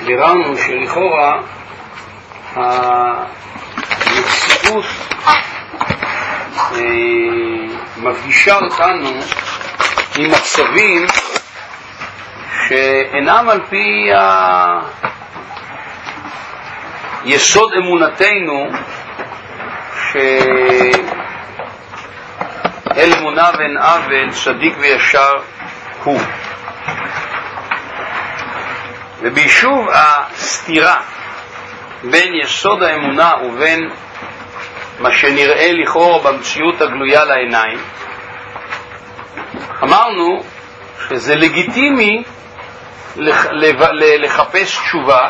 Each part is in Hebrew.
ביררנו שלכאורה המציאות מפגישה אותנו עם מצבים שאינם על פי יסוד אמונתנו, שאל אמונה ואין עוול, צדיק וישר הוא. וביישוב הסתירה בין יסוד האמונה ובין מה שנראה לכאורה במציאות הגלויה לעיניים, אמרנו שזה לגיטימי לחפש תשובה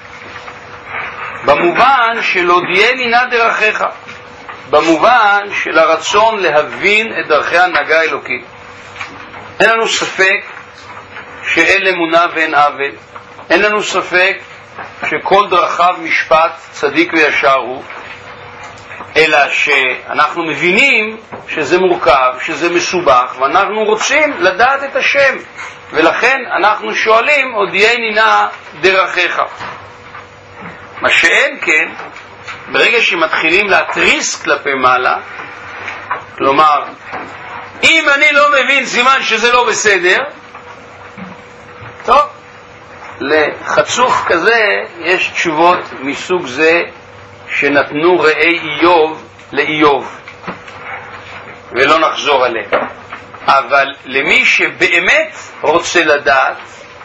במובן של הודיעני נא דרכיך, במובן של הרצון להבין את דרכי ההנהגה האלוקית. אין לנו ספק שאין אמונה ואין עוול, אין לנו ספק שכל דרכיו משפט צדיק וישר הוא, אלא שאנחנו מבינים שזה מורכב, שזה מסובך, ואנחנו רוצים לדעת את השם, ולכן אנחנו שואלים הודיעני נא דרכיך. מה שאין כן, ברגע שמתחילים להתריס כלפי מעלה, כלומר, אם אני לא מבין סימן שזה לא בסדר, טוב, לחצוף כזה יש תשובות מסוג זה שנתנו ראי איוב לאיוב, ולא נחזור עליהם. אבל למי שבאמת רוצה לדעת,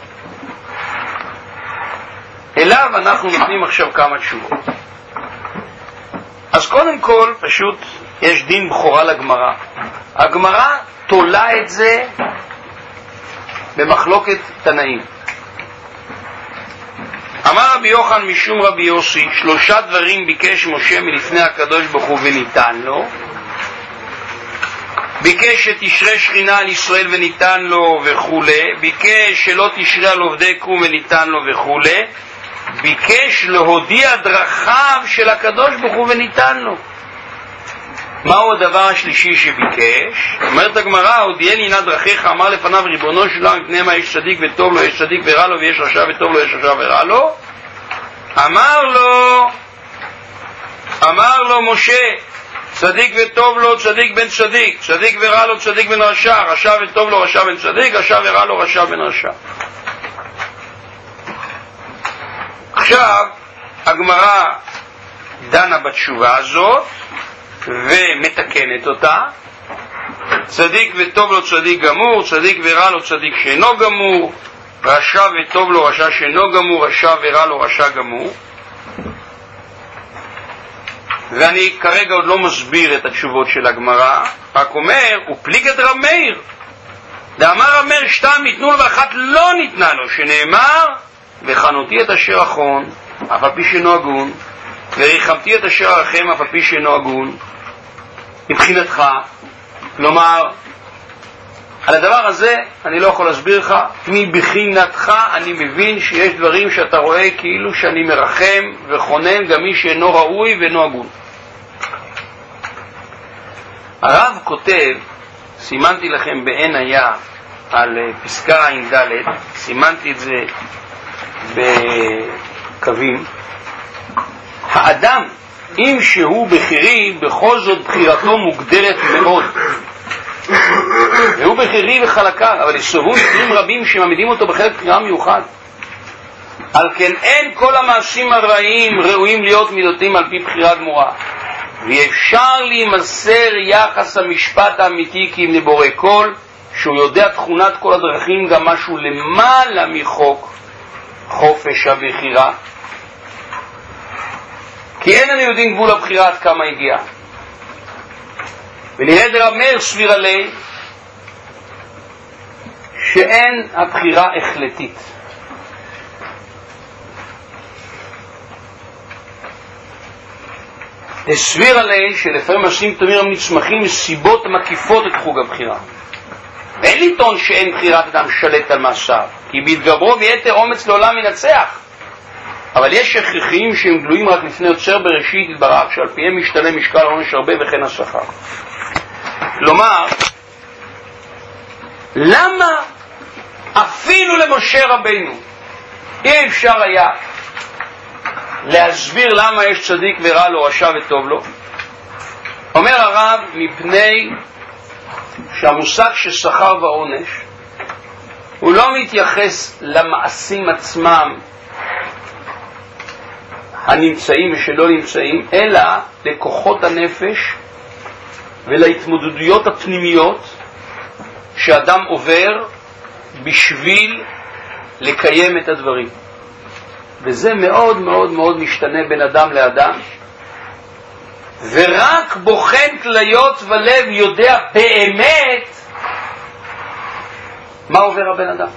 אליו אנחנו נותנים עכשיו כמה תשובות. אז קודם כל, פשוט יש דין בחורה לגמרא. הגמרא תולה את זה במחלוקת תנאים. אמר רבי יוחנן משום רבי יוסי, 3 דברים ביקש משה מלפני הקדוש ברוך הוא וניתן לו. ביקש שתשרה שכינה על ישראל וניתן לו וכו', ביקש שלא תשרה על עובדי קום וניתן לו וכו', ביקש להודיע דרכיו של הקדוש ברוך הוא וניתן לו. מהו הדבר השלישי שביקש? אומרת הגמרא, הודיעני נא דרכיך, אמר לפניו ריבונו של עולם, מפני מה יש צדיק וטוב לו, יש צדיק ורע לו, ויש רשע וטוב לו, יש רשע ורע לו. אמר לו משה, צדיק וטוב לו, צדיק בן צדיק, צדיק ורע לו, צדיק בן רשע, רשע וטוב לו, רשע בן צדיק, רשע ורע לו, רשע בן רשע. עכשיו הגמרא דנה בתשובה הזאת ומתקנת אותה. צדיק וטוב לו צדיק גמור, צדיק ורע לו צדיק שאינו גמור, רשע וטוב לו רשע שאינו גמור, רשע ורע לו רשע גמור. ואני כרגע עוד לא מסביר את התשובות של הגמרא, רק אומר, ופליגת רב מאיר, דאמר רב מאיר שתם ניתנו לו ואחת לא ניתנה לו, שנאמר וחנותי את אשר אחון אף על פי שאינו הגון, וריחמתי את אשר ארחם אף על פי שאינו הגון. מבחינתך, כלומר, על הדבר הזה אני לא יכול להסביר לך. מבחינתך אני מבין שיש דברים שאתה רואה כאילו שאני מרחם וחונן גם מי שאינו ראוי ואינו הגון. הרב כותב, סימנתי לכם בעין היה על פסקה עין ד', סימנתי את זה בקווים. האדם, אם שהוא בחירי, בכל זאת בחירתו מוגדרת מאוד, והוא בחירי וחלקה, אבל יסובו מקרים רבים שמעמידים אותו בחלק בחירה מיוחד. על כן אין כל המעשים הרעים ראויים להיות מידותיים על פי בחירה גמורה, ואפשר להימסר יחס המשפט האמיתי כי אם לבורא כל, שהוא יודע תכונת כל הדרכים, גם משהו למעלה מחוק חופש הבחירה, כי אין לנו יודעים גבול הבחירה עד כמה הגיעה. ונראה דרב מאיר סביר עלי שאין הבחירה החלטית. הסביר עלי שלפעמים מעשים תמירים נצמחים מסיבות מקיפות את חוג הבחירה. ואין לטעון שאין בחירת אדם שלט על מעשיו, כי בהתגברו ויתר אומץ לעולם ינצח. אבל יש הכרחיים שהם גלויים רק לפני יוצר בראשית יתברך, שעל פיהם משתלם משקל עונש הרבה וכן השכר. כלומר, למה אפילו למשה רבינו אי אפשר היה להסביר למה יש צדיק ורע לו, רשע וטוב לו. אומר הרב, מפני שהמושג ששכר ועונש הוא לא מתייחס למעשים עצמם הנמצאים ושלא נמצאים, אלא לכוחות הנפש ולהתמודדויות הפנימיות שאדם עובר בשביל לקיים את הדברים. וזה מאוד מאוד מאוד משתנה בין אדם לאדם, ורק בוחן כליות ולב יודע באמת מה עובר הבן אדם.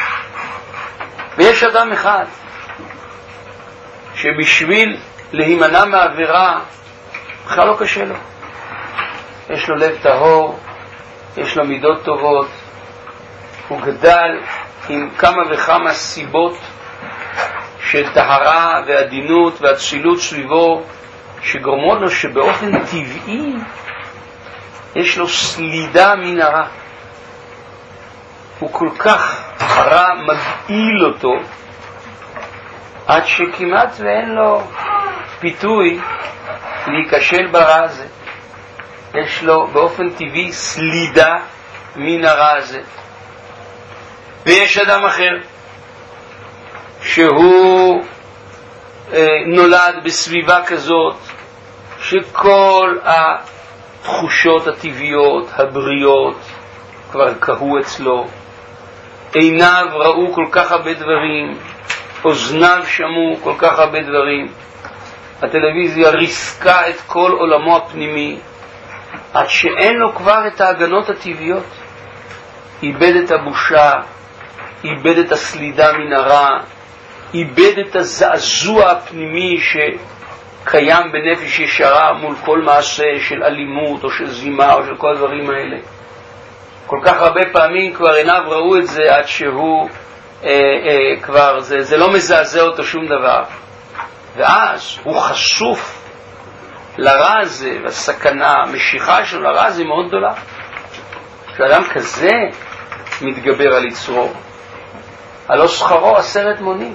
ויש אדם אחד שבשביל להימנע מעבירה בכלל לא קשה לו. יש לו לב טהור, יש לו מידות טובות, הוא גדל עם כמה וכמה סיבות של טהרה ועדינות והצילות סביבו, שגורמות לו שבאופן טבעי יש לו סלידה מן הרע. הוא כל כך הרע מגעיל אותו עד שכמעט ואין לו פיתוי להיכשל ברע הזה. יש לו באופן טבעי סלידה מן הרע הזה. ויש אדם אחר שהוא נולד בסביבה כזאת שכל התחושות הטבעיות, הבריאות, כבר קהו אצלו. עיניו ראו כל כך הרבה דברים, אוזניו שמעו כל כך הרבה דברים. הטלוויזיה ריסקה את כל עולמו הפנימי, עד שאין לו כבר את ההגנות הטבעיות. איבד את הבושה, איבד את הסלידה מן הרע, איבד את הזעזוע הפנימי שקיים בנפש ישרה מול כל מעשה של אלימות או של זימה או של כל הדברים האלה. כל כך הרבה פעמים כבר עיניו ראו את זה עד שהוא כבר זה לא מזעזע אותו שום דבר. ואז הוא חשוף לרע הזה, והסכנה, המשיכה שלו לרע הזה מאוד גדולה. כשאדם כזה מתגבר על יצרו, הלא שכרו 10 מונים.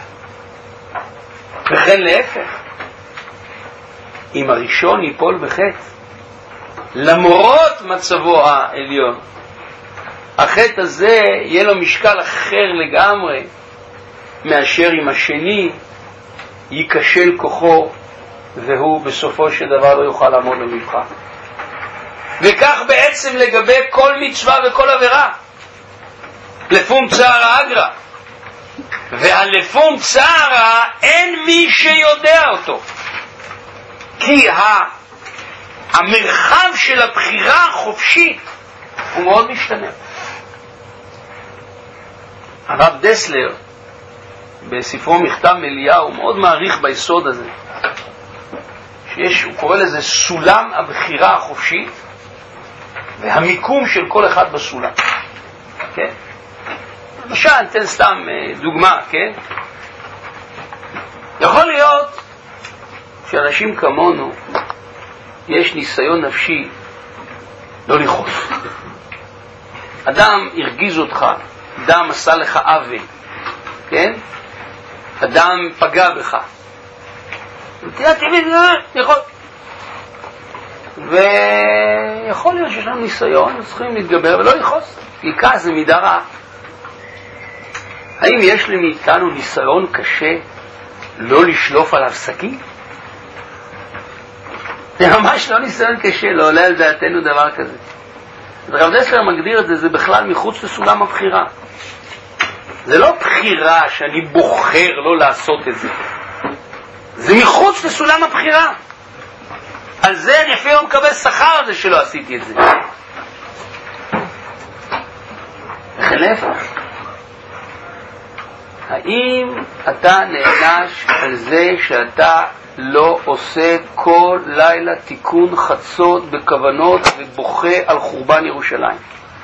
וכן להפך, אם הראשון ייפול בחטא, למרות מצבו העליון, החטא הזה יהיה לו משקל אחר לגמרי מאשר אם השני ייכשל כוחו והוא בסופו של דבר לא יוכל לעמוד במבחן. וכך בעצם לגבי כל מצווה וכל עבירה. לפום צערא אגרא, והלפום צערא אין מי שיודע אותו, כי המרחב של הבחירה החופשית הוא מאוד משתנה. הרב דסלר בספרו מכתב אליהו מאוד מעריך ביסוד הזה, הוא קורא לזה סולם הבחירה החופשית והמיקום של כל אחד בסולם. כן? למשל, אתן סתם דוגמה, כן? יכול להיות שאנשים כמונו יש ניסיון נפשי לא לכעוס. אדם הרגיז אותך, אדם עשה לך עוול, כן? אדם פגע בך. יכול. ויכול להיות שיש לנו ניסיון, צריכים להתגבר ולא לכעוס, כי כעס זה מידה רעה. האם יש לי מאיתנו ניסיון קשה לא לשלוף עליו סכין? זה ממש לא ניסיון קשה, לא עולה על דעתנו דבר כזה. הרב דסלר מגדיר את זה, זה בכלל מחוץ לסולם הבחירה. זה לא בחירה שאני בוחר לא לעשות את זה. זה מחוץ לסולם הבחירה. על זה אני אפילו לא מקבל שכר על זה שלא עשיתי את זה. וכן להפך. האם אתה נענש על זה שאתה לא עושה כל לילה תיקון חצות בכוונות ובוכה על חורבן ירושלים?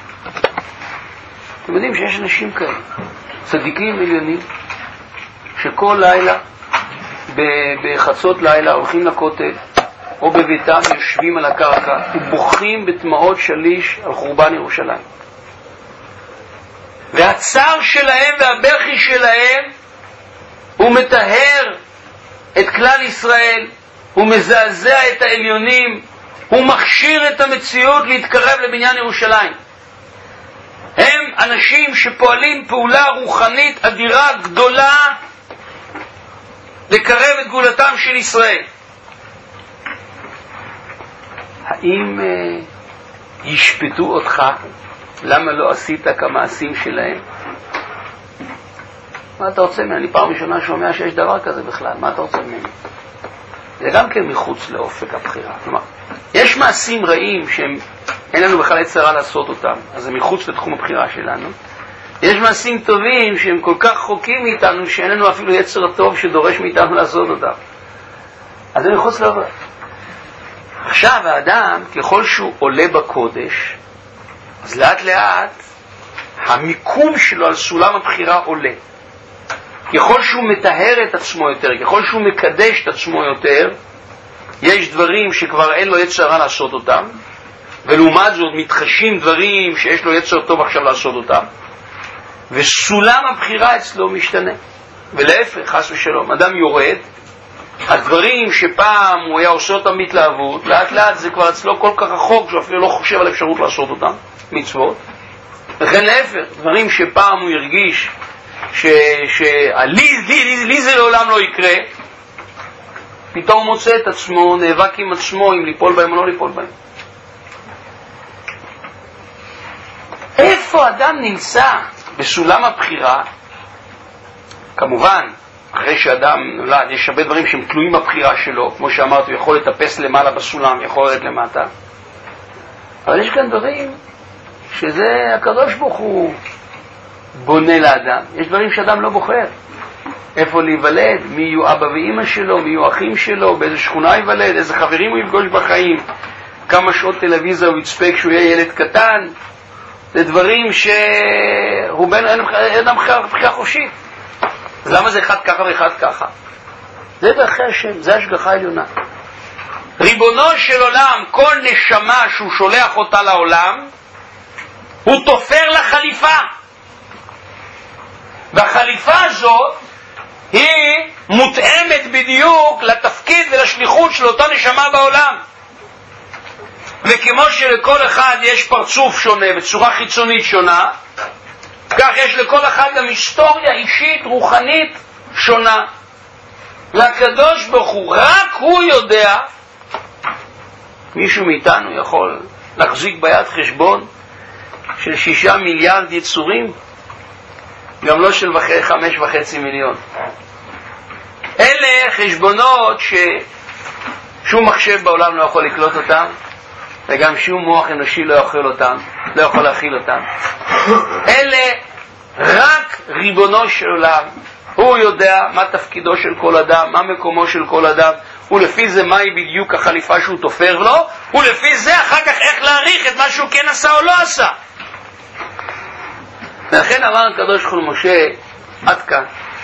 אתם יודעים שיש אנשים כאלה, צדיקים מיליונים, שכל לילה בחצות לילה הולכים לכותל או בביתם יושבים על הקרקע ובוכים בתמעות שליש על חורבן ירושלים. והצער שלהם והבכי שלהם הוא מטהר את כלל ישראל, הוא מזעזע את העליונים, הוא מכשיר את המציאות להתקרב לבניין ירושלים. הם אנשים שפועלים פעולה רוחנית אדירה גדולה לקרב את גאולתם של ישראל. האם ישפטו אותך למה לא עשית כמעשים שלהם? מה אתה רוצה ממני? אני פעם ראשונה שומע שיש דבר כזה בכלל. מה אתה רוצה ממני? זה גם כן מחוץ לאופק הבחירה. כלומר, יש מעשים רעים שהם אין לנו בכלל יצרה לעשות אותם, אז זה מחוץ לתחום הבחירה שלנו. יש מעשים טובים שהם כל כך חוקים מאיתנו שאין לנו אפילו יצר טוב שדורש מאיתנו לעשות אותם, אז זה מחוץ לעבוד. עכשיו האדם, ככל שהוא עולה בקודש, אז לאט לאט המיקום שלו על סולם הבחירה עולה. ככל שהוא מטהר את עצמו יותר, ככל שהוא מקדש את עצמו יותר, יש דברים שכבר אין לו יצר לעשות אותם, ולעומת זאת מתחשים דברים שיש לו יצר טוב עכשיו לעשות אותם, וסולם הבחירה אצלו משתנה. ולהפך, חס ושלום, אדם יורד, הדברים שפעם הוא היה עושה אותם בהתלהבות, לאט לאט זה כבר אצלו כל כך רחוק שהוא אפילו לא חושב על אפשרות לעשות אותם, מצוות. וכן להפך, דברים שפעם הוא הרגיש לי זה לעולם לא יקרה, פתאום מוצא את עצמו נאבק עם עצמו אם ליפול בהם או לא ליפול בהם. איפה אדם נמצא בסולם הבחירה? כמובן, אחרי שאדם נולד, יש הרבה דברים שהם תלויים בבחירה שלו, כמו שאמרתי, הוא יכול לטפס למעלה בסולם, יכול לרדת למטה, אבל יש כאן דברים שזה הקדוש ברוך הוא בונה לאדם. יש דברים שאדם לא בוחר איפה להיוולד, מי יהיו אבא ואמא שלו, מי יהיו אחים שלו, באיזה שכונה ייוולד, איזה חברים הוא יפגוש בחיים, כמה שעות טלוויזיה הוא יצפה כשהוא יהיה ילד קטן. זה דברים שהוא בין אדם בחירה חופשית. אז למה זה אחד ככה ואחד ככה? זה דרכי השם, זה השגחה עליונה. ריבונו של עולם, כל נשמה שהוא שולח אותה לעולם, הוא תופר לה חליפה. והחליפה הזאת היא מותאמת בדיוק לתפקיד ולשליחות של אותה נשמה בעולם. וכמו שלכל אחד יש פרצוף שונה וצורה חיצונית שונה, כך יש לכל אחד גם היסטוריה אישית רוחנית שונה. לקדוש ברוך הוא, רק הוא יודע, מישהו מאיתנו יכול להחזיק ביד חשבון של 6 מיליארד יצורים? גם לא של 5.5 מיליון. אלה חשבונות ששום מחשב בעולם לא יכול לקלוט אותם, וגם שום מוח אנושי לא יכול להכיל אותם. אלה רק ריבונו של עולם, הוא יודע מה תפקידו של כל אדם, מה מקומו של כל אדם, ולפי זה מהי בדיוק החליפה שהוא תופר לו, ולפי זה אחר כך איך להעריך את מה שהוא כן עשה או לא עשה. לכן אמר הקדוש ברוך הוא למשה, עד כאן.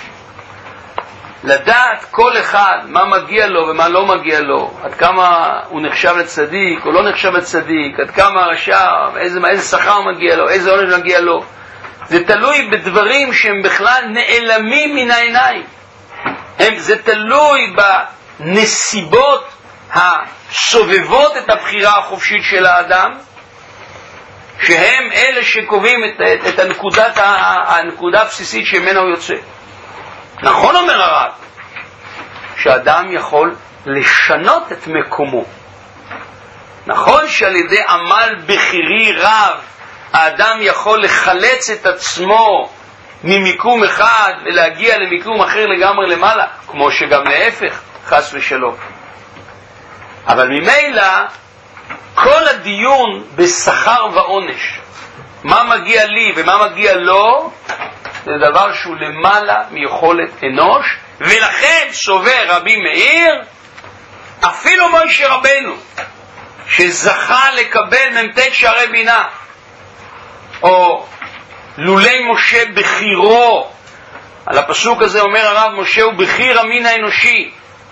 לדעת כל אחד מה מגיע לו ומה לא מגיע לו, עד כמה הוא נחשב לצדיק או לא נחשב לצדיק, עד כמה רשע, איזה שכר מגיע לו, איזה עונש מגיע לו. זה תלוי בדברים שהם בכלל נעלמים מן העיניים. זה תלוי בנסיבות הסובבות את הבחירה החופשית של האדם, שהם אלה שקובעים את הנקודה הבסיסית שמנה הוא יוצא. נכון אומר הרב, שאדם יכול לשנות את מקומו. נכון שעל ידי עמל בחירי רב האדם יכול לחלץ את עצמו ממיקום אחד ולהגיע למיקום אחר לגמרי למעלה, כמו שגם להפך, חס ושלום. אבל ממילא כל הדיון בשכר ועונש, מה מגיע לי ומה מגיע לו, זה דבר שהוא למעלה מיכולת אנוש. ולכן סובר רבי מאיר, אפילו משה רבנו שזכה לקבל מ"ט שערי בינה, או לולי משה בחירו, על הפסוק הזה אומר הרב, משה הוא בחיר המין האנושי,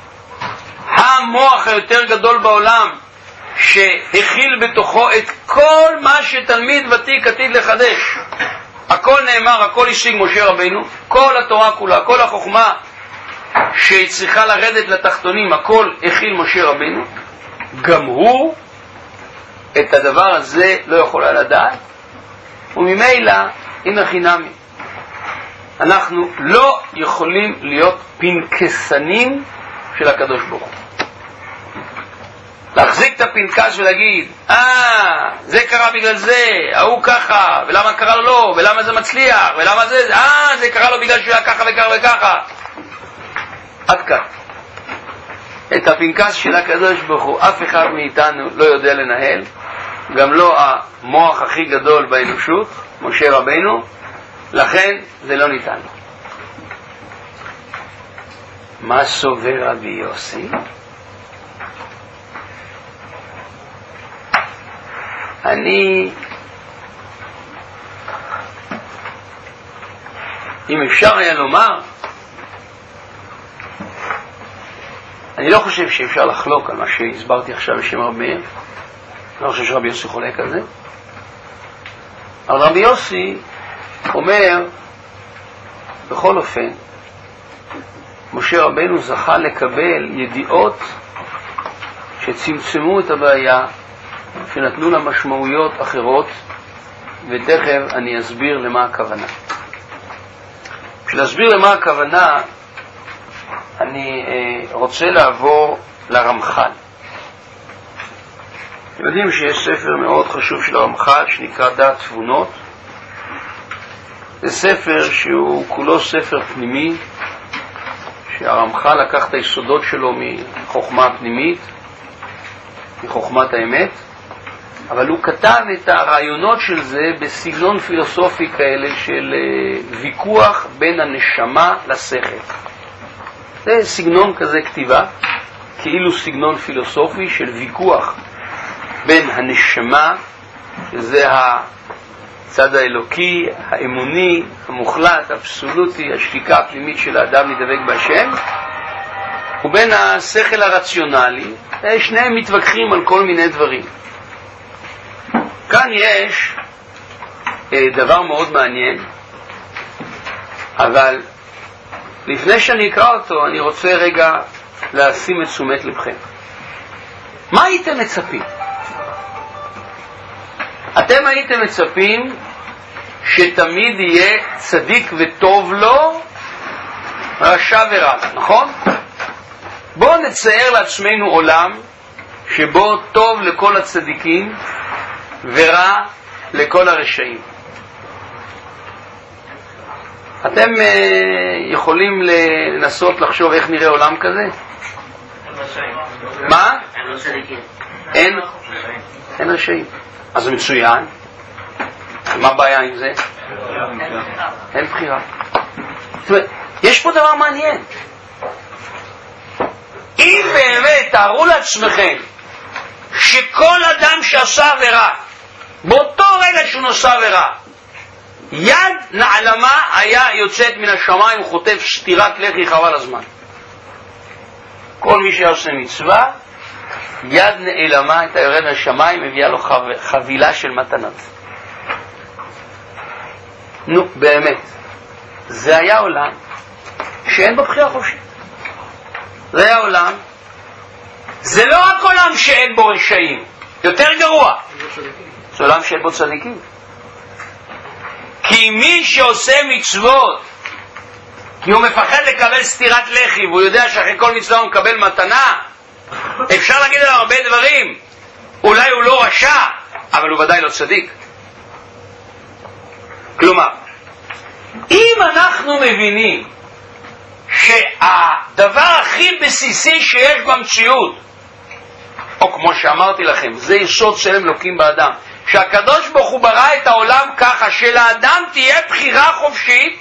המוח היותר גדול בעולם, שהכיל בתוכו את כל מה שתלמיד ותיק עתיד לחדש. הכל נאמר, הכל השיג משה רבנו, כל התורה כולה, כל החוכמה שהיא צריכה לרדת לתחתונים, הכל הכיל משה רבינו, גם הוא את הדבר הזה לא יכול לדעת, וממילא הנה חינמי. אנחנו לא יכולים להיות פנקסנים של הקדוש ברוך הוא. להחזיק את הפנקס ולהגיד, זה קרה בגלל זה, ההוא ככה, ולמה קרה לו לא, ולמה זה מצליח, ולמה זה, זה קרה לו בגלל שהוא היה ככה וככה וככה. עד כאן. את הפנקס של הקדוש ברוך הוא אף אחד מאיתנו לא יודע לנהל, גם לא המוח הכי גדול באנושות, משה רבינו, לכן זה לא ניתן. מה סובר רבי יוסי? אם אפשר היה לומר, אני לא חושב שאפשר לחלוק על מה שהסברתי עכשיו בשם רבי מאיר. אני לא חושב שרבי יוסי חולק על זה. אבל רבי יוסי אומר, בכל אופן, משה רבנו זכה לקבל ידיעות שצמצמו את הבעיה, שנתנו לה משמעויות אחרות, ותכף אני אסביר למה הכוונה. בשביל להסביר למה הכוונה, אני רוצה לעבור לרמח"ל. אתם יודעים שיש ספר מאוד חשוב של הרמח"ל שנקרא דעת תבונות. זה ספר שהוא כולו ספר פנימי, שהרמח"ל לקח את היסודות שלו מחוכמה פנימית, מחוכמת האמת, אבל הוא כתב את הרעיונות של זה בסגנון פילוסופי כאלה של ויכוח בין הנשמה לשכל. זה סגנון כזה כתיבה, כאילו סגנון פילוסופי של ויכוח בין הנשמה, שזה הצד האלוקי, האמוני, המוחלט, האבסולוטי, השתיקה הפנימית של האדם לדבק בהשם, ובין השכל הרציונלי. שניהם מתווכחים על כל מיני דברים. כאן יש דבר מאוד מעניין, אבל לפני שאני אקרא אותו, אני רוצה רגע לשים את תשומת לבכם. מה הייתם מצפים? אתם הייתם מצפים שתמיד יהיה צדיק וטוב לו, רשע ורע, נכון? בואו נצייר לעצמנו עולם שבו טוב לכל הצדיקים ורע לכל הרשעים. אתם יכולים לנסות לחשוב איך נראה עולם כזה? מה? אין רשעים. אז זה מצוין. מה הבעיה עם זה? אין בחירה. זאת אומרת, יש פה דבר מעניין. אם באמת תארו לעצמכם שכל אדם שעשה עבירה, באותו רגע שהוא נושא עבירה, יד נעלמה היה יוצאת מן השמיים וחוטף סטירת לחי חבל הזמן. כל מי שעושה מצווה, יד נעלמה הייתה יורד מהשמיים, מביאה לו חבילה של מתנות. נו, באמת, זה היה עולם שאין בו בחירה חופשית. זה היה עולם, זה לא רק עולם שאין בו רשעים, יותר גרוע, זה עולם שאין בו צדיקים. כי מי שעושה מצוות כי הוא מפחד לקבל סטירת לחי והוא יודע שאחרי כל מצווה הוא מקבל מתנה, אפשר להגיד עליו הרבה דברים. אולי הוא לא רשע, אבל הוא ודאי לא צדיק. כלומר, אם אנחנו מבינים שהדבר הכי בסיסי שיש במציאות, או כמו שאמרתי לכם, זה יסוד צלם אלוקים באדם, שהקדוש ברוך הוא ברא את העולם ככה שלאדם תהיה בחירה חופשית,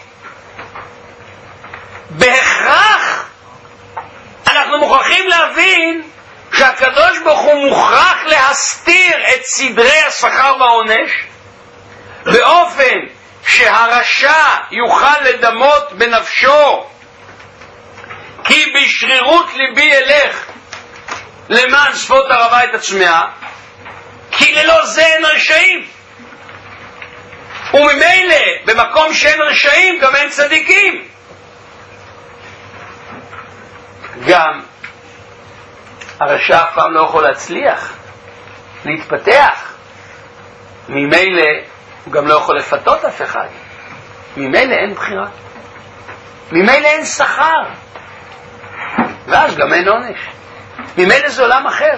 בהכרח אנחנו מוכרחים להבין שהקדוש ברוך הוא מוכרח להסתיר את סדרי השכר והעונש באופן שהרשע יוכל לדמות בנפשו כי בשרירות ליבי אלך למען שפות הרבה את עצמיה, כי ללא זה אין רשעים, וממילא במקום שאין רשעים גם אין צדיקים. גם הרשע אף פעם לא יכול להצליח, להתפתח. ממילא הוא גם לא יכול לפתות אף אחד. ממילא אין בחירה. ממילא אין שכר. ואז גם אין עונש. ממילא זה עולם אחר.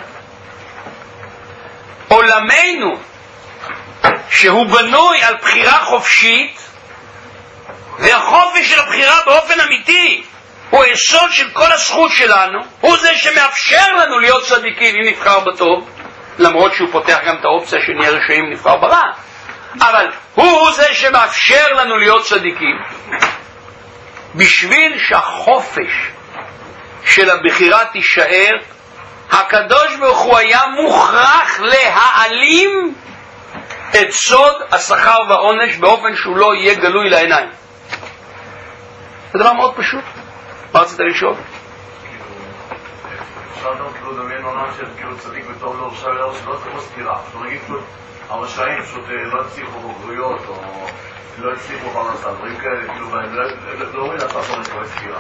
עולמנו, שהוא בנוי על בחירה חופשית, והחופש של הבחירה באופן אמיתי הוא היסוד של כל הזכות שלנו, הוא זה שמאפשר לנו להיות צדיקים אם נבחר בטוב, למרות שהוא פותח גם את האופציה שנהיה רשעים נבחר ברע, אבל הוא זה שמאפשר לנו להיות צדיקים. בשביל שהחופש של הבחירה תישאר, הקדוש ברוך הוא היה מוכרח להעלים את סוד השכר והעונש באופן שהוא לא יהיה גלוי לעיניים. זה דבר מאוד פשוט. מה רצית לשאול? אפשר גם כאילו דמיין עולם של כאילו צדיק וטוב לא רשע ולא שלא צריך סתירה. אפשר להגיד כאילו הרשעים פשוט לא הצליחו בגרויות או לא הצליחו פרנסה, דברים כאלה, כאילו לא רואים לעשות לא סתירה.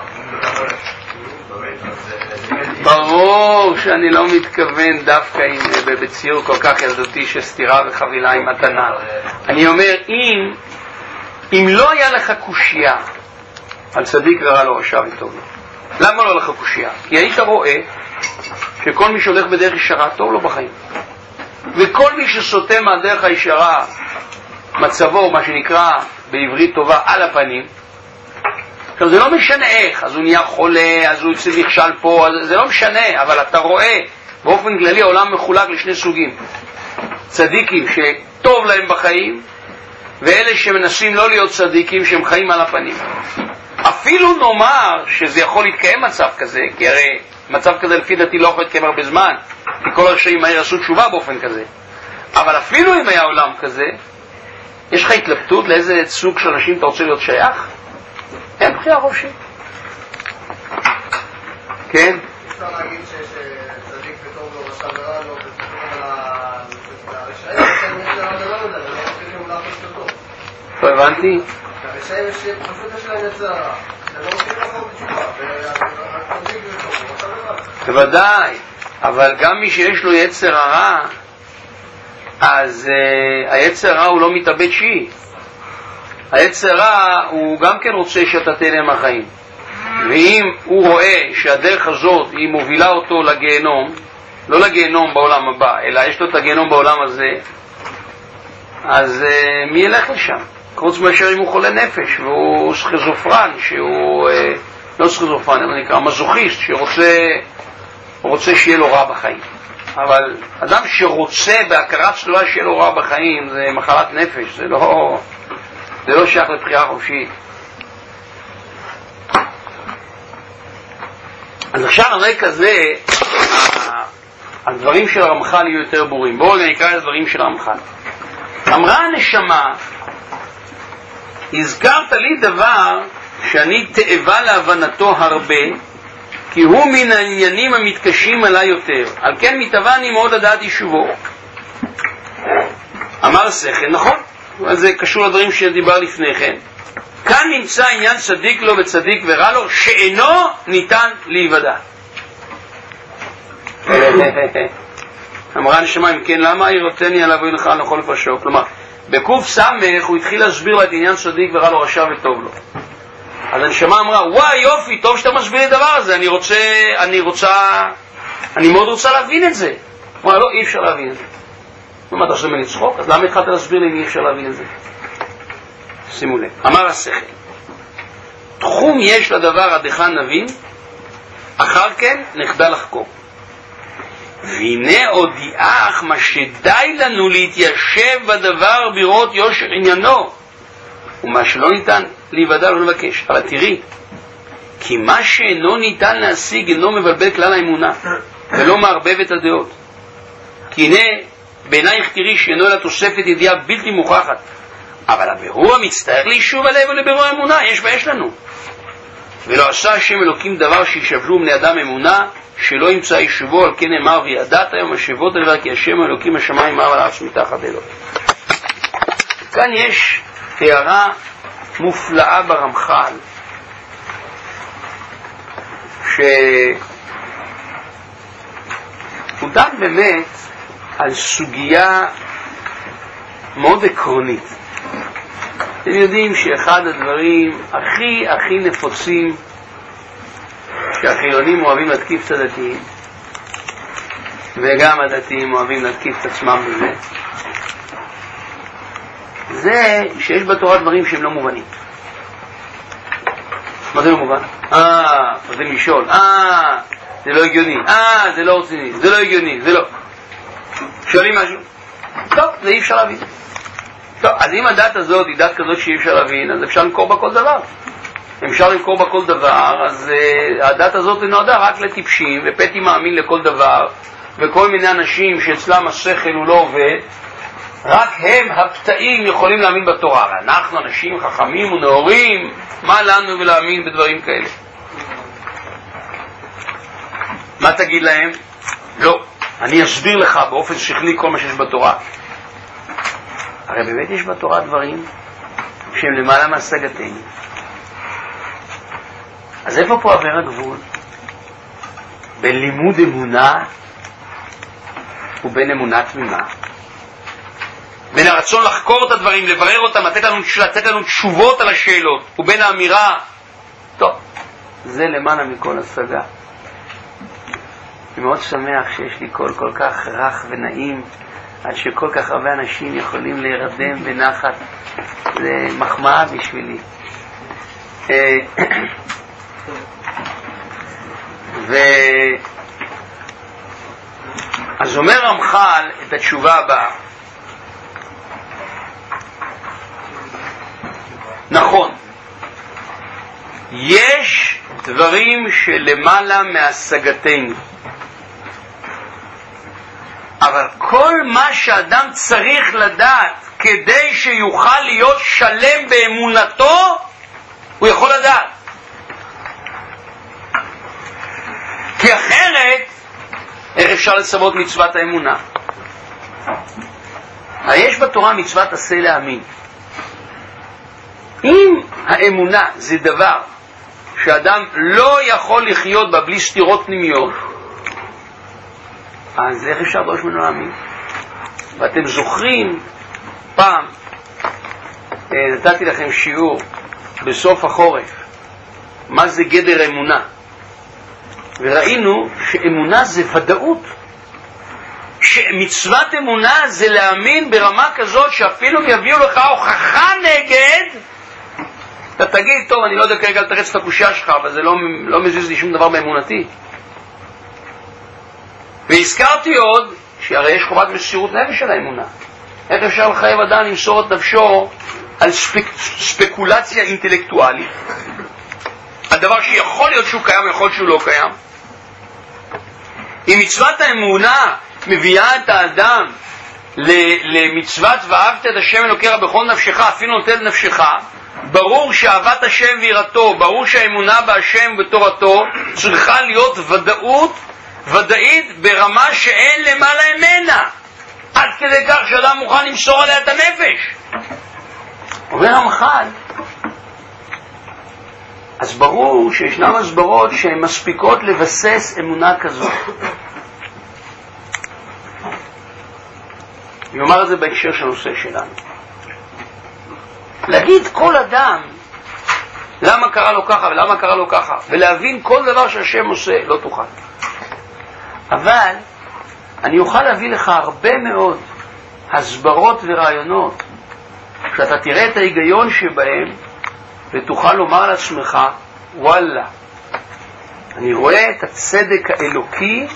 ברור שאני לא מתכוון דווקא בציור כל כך ילדותי שסתירה וחבילה עם מתנה. אני אומר, אם לא היה לך קושיה על צדיק רע לו רשע וטוב לו, למה לא לך קושיה? כי היית רואה שכל מי שהולך בדרך ישרה טוב לו בחיים, וכל מי שסוטה מהדרך הישרה מצבו, מה שנקרא בעברית טובה, על הפנים. עכשיו זה לא משנה איך, אז הוא נהיה חולה, אז הוא נכשל פה, זה לא משנה, אבל אתה רואה באופן כללי העולם מחולק לשני סוגים: צדיקים שטוב להם בחיים, ואלה שמנסים לא להיות צדיקים שהם חיים על הפנים. אפילו נאמר שזה יכול להתקיים מצב כזה, כי הרי מצב כזה לפי דעתי לא יכול להתקיים הרבה זמן, כי כל הרשעים מהר עשו תשובה באופן כזה. אבל אפילו אם היה עולם כזה, יש לך התלבטות לאיזה סוג של אנשים אתה רוצה להיות שייך? אין בחירה חופשית. כן? אפשר להגיד שצדיק וטוב לו רשע ורע לו, אבל הרשעים יש להם הדבר הזה, אבל לא צריכים להחליט אותו. לא הבנתי? הרשעים פשוט יש להם יצר רע, זה לא רוצים לחזור בתשובה, והצדיק וטוב לו רשע ורע. בוודאי, אבל גם מי שיש לו יצר הרע, אז היצר הרע הוא לא מתאבד שיעי. היצר הרע הוא גם כן רוצה שאתה תהנה מהחיים, ואם הוא רואה שהדרך הזאת היא מובילה אותו לגיהנום, לא לגיהנום בעולם הבא, אלא יש לו את הגיהנום בעולם הזה, אז מי ילך לשם? חוץ מאשר אם הוא חולה נפש והוא סכיזופרן, שהוא לא סכיזופרן, אבל נקרא מזוכיסט, שרוצה שיהיה לו רע בחיים. אבל אדם שרוצה בהכרת צלויה שיהיה לו רע בחיים, זה מחלת נפש, זה לא שייך לבחירה חופשית. אז עכשיו על רקע זה הדברים של הרמח"ל יהיו יותר ברורים. בואו נקרא את הדברים של הרמח"ל. אמרה הנשמה, הזכרת לי דבר שאני תאבה להבנתו הרבה, כי הוא מן העניינים המתקשים עליי יותר, על כן מתאבה אני מאוד לדעת יישובו. אמר שכל, נכון, זה קשור לדברים שדיבר לפני כן. כאן נמצא עניין צדיק לו וצדיק ורע לו שאינו ניתן להיוודע. אמרה הנשמה, אם כן, למה יראתני עליו ולך לכל פשעו? כלומר, בקוף סמך הוא התחיל להסביר לה את עניין צדיק ורע לו רשע וטוב לו. אז הנשמה אמרה, וואי יופי, טוב שאתה מסביר את הדבר הזה, אני מאוד רוצה להבין את זה. אמרה, לא, אי אפשר להבין את זה. מה, אתה עושה ממני צחוק? אז למה התחלת להסביר לי אם אי אפשר להבין את זה? שימו לב, אמר השכל, תחום יש לדבר עד היכן נבין, אחר כן נחדל לחקור. והנה הודיעך מה שדי לנו להתיישב בדבר בירות יושר עניינו, ומה שלא ניתן להיוודע לא לבקש. אבל תראי, כי מה שאינו ניתן להשיג אינו מבלבל כלל האמונה ולא מערבב את הדעות. כי הנה בעינייך תראי שאינו אלא תוספת ידיעה בלתי מוכחת, אבל הבירור המצטער ליישוב הלב ולבירור האמונה יש לנו. ולא עשה השם אלוקים דבר שישבלו בני אדם אמונה שלא ימצא יישובו, על כן אמר וידעת היום השבות אלוהים כי השם אלוקים השמיים מעל הארץ מתחת אלוהים. כאן יש הערה מופלאה ברמח"ל, שהוא דן באמת על סוגיה מאוד עקרונית. אתם יודעים שאחד הדברים הכי נפוצים שהחילונים אוהבים להתקיף את הדתיים, וגם הדתיים אוהבים להתקיף את עצמם בזה, זה שיש בתורה דברים שהם לא מובנים. מה זה לא מובן? זה לשאול. זה לא הגיוני. זה לא רציני. זה לא הגיוני. זה לא. שואלים משהו? טוב, זה אי אפשר להבין. טוב, אז אם הדת הזאת היא דת כזאת שאי אפשר להבין, אז אפשר למכור בה כל דבר. אם אפשר למכור בה כל דבר, אז הדת הזאת נועדה רק לטיפשים, ופתי מאמין לכל דבר, וכל מיני אנשים שאצלם השכל הוא לא עובד, רק הם הפתאים יכולים להאמין בתורה. אנחנו אנשים חכמים ונאורים, מה לנו ולהאמין בדברים כאלה? מה תגיד להם? לא, אני אסביר לך באופן שכלי כל מה שיש בתורה. הרי באמת יש בתורה דברים שהם למעלה מהשגתנו. אז איפה פה עבר הגבול? בין לימוד אמונה ובין אמונה תמימה. בין הרצון לחקור את הדברים, לברר אותם, לתת לנו תשובות על השאלות, ובין האמירה, טוב, זה למעלה מכל השגה. אני מאוד שמח שיש לי קול כל כך רך ונעים, עד שכל כך הרבה אנשים יכולים להירדם בנחת. זה מחמאה בשבילי. אז אומר רמח"ל את התשובה הבאה. נכון, יש דברים שלמעלה מהשגתנו, אבל כל מה שאדם צריך לדעת כדי שיוכל להיות שלם באמונתו, הוא יכול לדעת. כי אחרת, איך אפשר לצוות מצוות האמונה? יש בתורה מצוות עשה להאמין. אם האמונה זה דבר שאדם לא יכול לחיות בה בלי סתירות פנימיות, אז איך אפשר לדרוש ממנו להאמין? ואתם זוכרים, פעם נתתי לכם שיעור בסוף החורף, מה זה גדר אמונה? וראינו שאמונה זה ודאות. שמצוות אמונה זה להאמין ברמה כזאת שאפילו יביאו לך הוכחה נגד, אתה תגיד, טוב, אני לא יודע כרגע לתרץ את הקושיה שלך, אבל זה לא מזיז לי שום דבר באמונתי. והזכרתי עוד שהרי יש חובת מסירות נפש על האמונה. איך אפשר לחייב אדם למסור את נפשו על ספקולציה אינטלקטואלית, הדבר שיכול להיות שהוא קיים, יכול להיות שהוא לא קיים? אם מצוות האמונה מביאה את האדם למצוות ואהבת את השם אלוקיך בכל נפשך, אפילו נוטל נפשך, ברור שאהבת השם ויראתו, ברור שהאמונה בהשם ובתורתו צריכה להיות ודאית ברמה שאין למעלה ממנה, עד כדי כך שאדם מוכן למסור עליה את הנפש. אומר רמח"ל, אז ברור שישנם הסברות שהן מספיקות לבסס אמונה כזאת. אני אומר את זה בהקשר של הנושא שלנו. להגיד כל אדם למה קרה לו ככה ולמה קרה לו ככה, ולהבין כל דבר שהשם עושה, לא תוכל. אבל אני אוכל להביא לך הרבה מאוד הסברות ורעיונות שאתה תראה את ההיגיון שבהם ותוכל לומר לעצמך, וואלה, אני רואה את הצדק האלוקי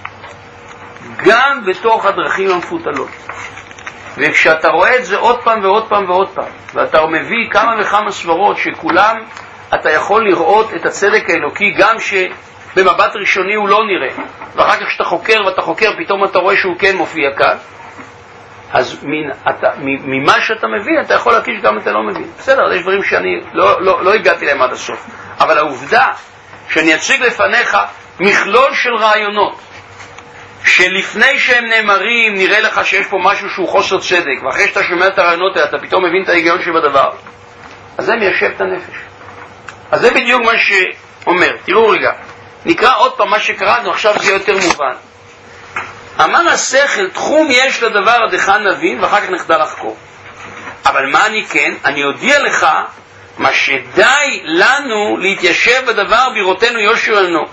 גם בתוך הדרכים המפותלות. וכשאתה רואה את זה עוד פעם ועוד פעם ועוד פעם, ואתה מביא כמה וכמה סברות שכולם אתה יכול לראות את הצדק האלוקי גם שבמבט ראשוני הוא לא נראה, ואחר כך כשאתה חוקר ואתה חוקר פתאום אתה רואה שהוא כן מופיע כאן, אז ממה שאתה מבין אתה יכול להקיש גם אתה לא מבין. בסדר, יש דברים שאני לא הגעתי להם עד הסוף, אבל העובדה שאני אציג לפניך מכלול של רעיונות שלפני שהם נאמרים נראה לך שיש פה משהו שהוא חוסר צדק, ואחרי שאתה שומע את הרעיונות האלה אתה פתאום מבין את ההיגיון שבדבר, אז זה מיישב את הנפש. אז זה בדיוק מה שאומר. תראו רגע, נקרא עוד פעם מה שקראנו, עכשיו זה יותר מובן. אמר השכל, תחום יש לדבר עד היכן נבין, ואחר כך נחדל לחקור. אבל מה אני כן? אני אודיע לך מה שדי לנו להתיישב בדבר בראותנו יושר לנו.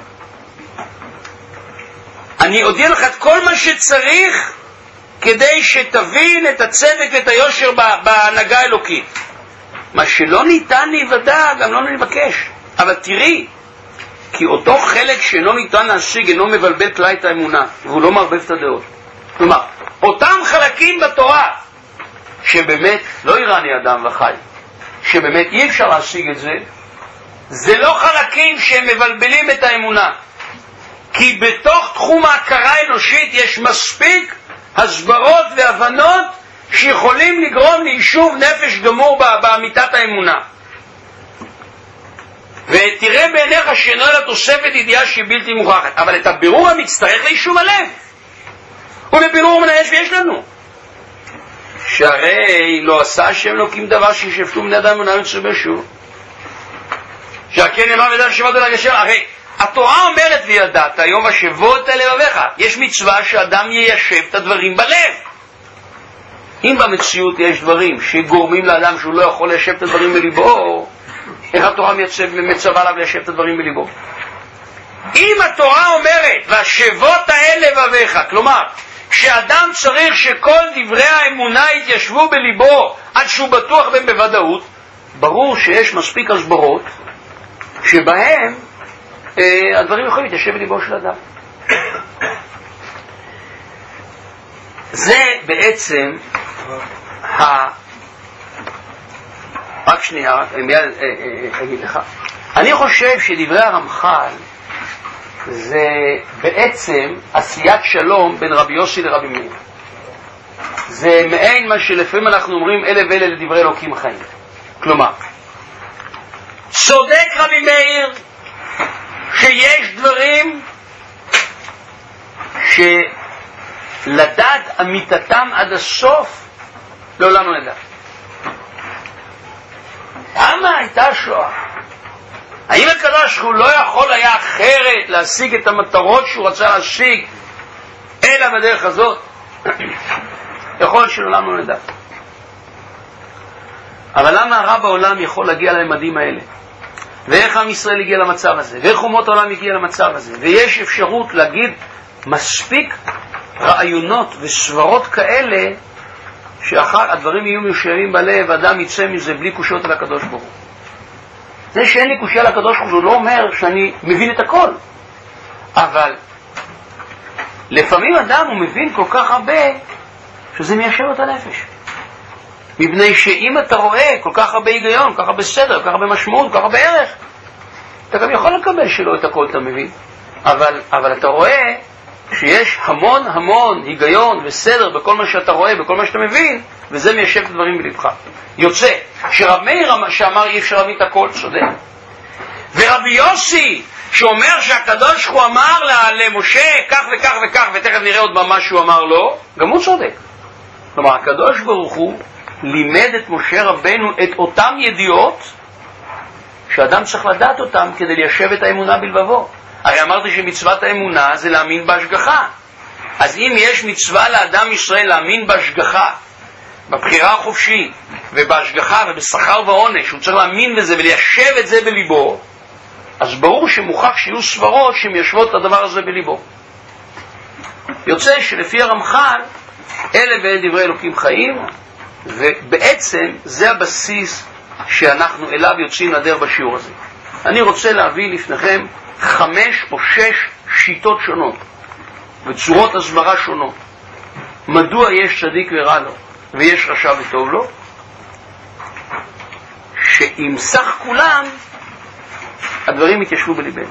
אני אודיע לך את כל מה שצריך כדי שתבין את הצדק ואת היושר בהנהגה האלוקית. מה שלא ניתן להיוודע, גם לא נבקש. אבל תראי, כי אותו חלק שאינו ניתן להשיג אינו מבלבל כלל את האמונה, והוא לא מערבב את הדעות. כלומר, אותם חלקים בתורה, שבאמת לא יראני אדם וחי, שבאמת אי אפשר להשיג את זה, זה לא חלקים שהם מבלבלים את האמונה. כי בתוך תחום ההכרה האנושית יש מספיק הסברות והבנות שיכולים לגרום ליישוב נפש גמור באמיתת האמונה. ותראה בעיניך שאינו אלא תוספת ידיעה שהיא בלתי מוכחת. אבל את הבירור המצטרך ליישוב הלב. ובבירור מן היש ויש לנו. שהרי לא עשה השם אלוקים דבר שישפטו בני אדם ונענו צבשו. שהכן אינו לדעת שבעת אל הגשר. הרי התורה אומרת וידעת היום השבות אל לבביך. יש מצווה שאדם יישב את הדברים בלב. אם במציאות יש דברים שגורמים לאדם שהוא לא יכול ליישב את הדברים בליבו, איך התורה מצווה עליו ליישב את הדברים בליבו? אם התורה אומרת והשבות האל לבביך, כלומר שאדם צריך שכל דברי האמונה יתיישבו בליבו עד שהוא בטוח בהם בוודאות, ברור שיש מספיק הסברות שבהם הדברים יכולים להתיישב בליבו של אדם. זה בעצם רק שנייה, אגיד לך. אני חושב שדברי הרמח"ל זה בעצם עשיית שלום בין רבי יוסי לרבי מאיר. זה מעין מה שלפעמים אנחנו אומרים אלה ואלה לדברי אלוקים חיים. כלומר, צודק רבי מאיר שיש דברים שלדעת אמיתתם עד הסוף לעולם לא נדע. למה הייתה שואה? האם הקדוש הוא לא יכול היה אחרת להשיג את המטרות שהוא רצה להשיג אלא בדרך הזאת? יכול שלעולם לא נדע. אבל למה הרע בעולם יכול להגיע לממדים האלה? ואיך עם ישראל הגיע למצב הזה? ואיך אומות העולם הגיע למצב הזה? ויש אפשרות להגיד מספיק רעיונות וסברות כאלה שאחר הדברים יהיו מיושבים בלב, אדם יצא מזה בלי קושיות על הקדוש ברוך הוא. זה שאין לי קושיה על הקדוש ברוך הוא לא אומר שאני מבין את הכל. אבל לפעמים אדם הוא מבין כל כך הרבה שזה מיישב את הנפש. מפני שאם אתה רואה כל כך הרבה היגיון, כל כך הרבה סדר, כל כך הרבה משמעות, כל כך הרבה ערך, אתה גם יכול לקבל שלא את הכל אתה מבין. אבל אתה רואה שיש המון המון היגיון וסדר בכל מה שאתה רואה, בכל מה שאתה מבין, וזה מיישב את הדברים בלבך. יוצא שרב מאיר שאמר אי אפשר להבין את הכל, צודק. ורבי יוסי שאומר שהקדוש הוא אמר למשה כך וכך וכך, ותכף נראה עוד מה שהוא אמר לו, גם הוא צודק. כלומר, הקדוש ברוך הוא לימד את משה רבנו את אותם ידיעות שאדם צריך לדעת אותם כדי ליישב את האמונה בלבבו. הרי אמרתי שמצוות האמונה זה להאמין בהשגחה. אז אם יש מצווה לאדם ישראל להאמין בהשגחה, בבחירה החופשית ובהשגחה ובשכר ועונש, הוא צריך להאמין בזה וליישב את זה בליבו, אז ברור שמוכח שיהיו סברות שמיישבות את הדבר הזה בליבו. יוצא שלפי הרמח"ל אלה ואלה דברי אלוקים חיים, ובעצם זה הבסיס שאנחנו אליו יוצאים לדרך בשיעור הזה. אני רוצה להביא לפניכם 5 או 6 שיטות שונות וצורות הסברה שונות מדוע יש צדיק ורע לו ויש רשע וטוב לו, שעם סך כולם הדברים יתיישבו בליבנו.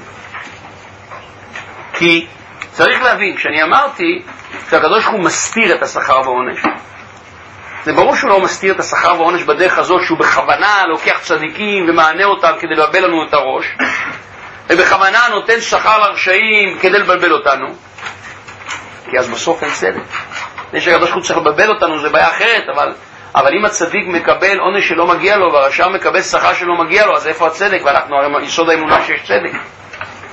כי צריך להבין, כשאני אמרתי שהקדוש הוא מסתיר את השכר והעונש, זה ברור שהוא לא מסתיר את השכר והעונש בדרך הזאת שהוא בכוונה לוקח צדיקים ומענה אותם כדי לבלבל לנו את הראש, ובכוונה נותן שכר לרשעים כדי לבלבל אותנו, כי אז בסוף אין צדק. זה שהקדוש הוא צריך לבלבל אותנו זה בעיה אחרת, אבל אם הצדיק מקבל עונש שלא מגיע לו והרשע מקבל שכר שלא מגיע לו, אז איפה הצדק? ואנחנו הרי יסוד האמונה שיש צדק.